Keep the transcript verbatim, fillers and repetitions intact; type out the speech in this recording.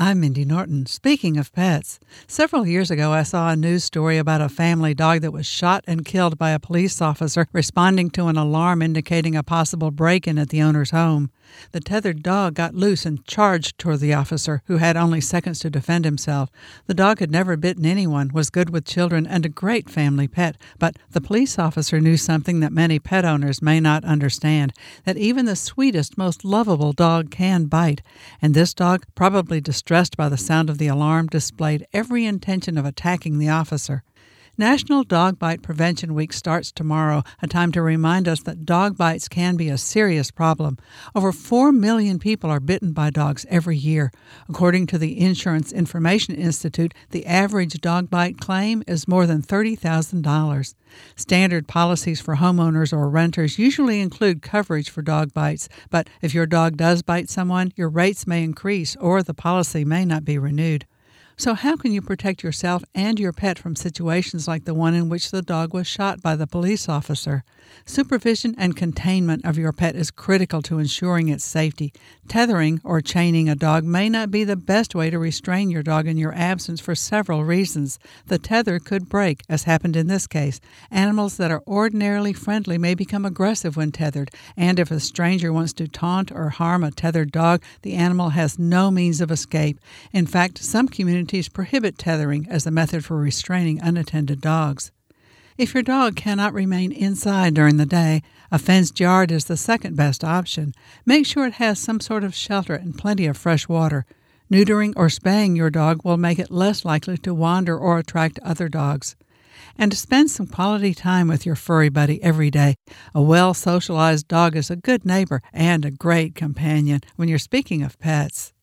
I'm Mindy Norton. Speaking of pets, several years ago I saw a news story about a family dog that was shot and killed by a police officer responding to an alarm indicating a possible break-in at the owner's home. The tethered dog got loose and charged toward the officer, who had only seconds to defend himself. The dog had never bitten anyone, was good with children, and a great family pet, but the police officer knew something that many pet owners may not understand, that even the sweetest, most lovable dog can bite, and this dog, probably distressed by the sound of the alarm, displayed every intention of attacking the officer. National Dog Bite Prevention Week starts tomorrow, a time to remind us that dog bites can be a serious problem. Over four million people are bitten by dogs every year. According to the Insurance Information Institute, the average dog bite claim is more than thirty thousand dollars. Standard policies for homeowners or renters usually include coverage for dog bites, but if your dog does bite someone, your rates may increase or the policy may not be renewed. So how can you protect yourself and your pet from situations like the one in which the dog was shot by the police officer? Supervision and containment of your pet is critical to ensuring its safety. Tethering or chaining a dog may not be the best way to restrain your dog in your absence for several reasons. The tether could break, as happened in this case. Animals that are ordinarily friendly may become aggressive when tethered, and if a stranger wants to taunt or harm a tethered dog, the animal has no means of escape. In fact, some communities prohibit tethering as a method for restraining unattended dogs. If your dog cannot remain inside during the day, a fenced yard is the second best option. Make sure it has some sort of shelter and plenty of fresh water. Neutering or spaying your dog will make it less likely to wander or attract other dogs. And to spend some quality time with your furry buddy every day. A well-socialized dog is a good neighbor and a great companion when you're speaking of pets.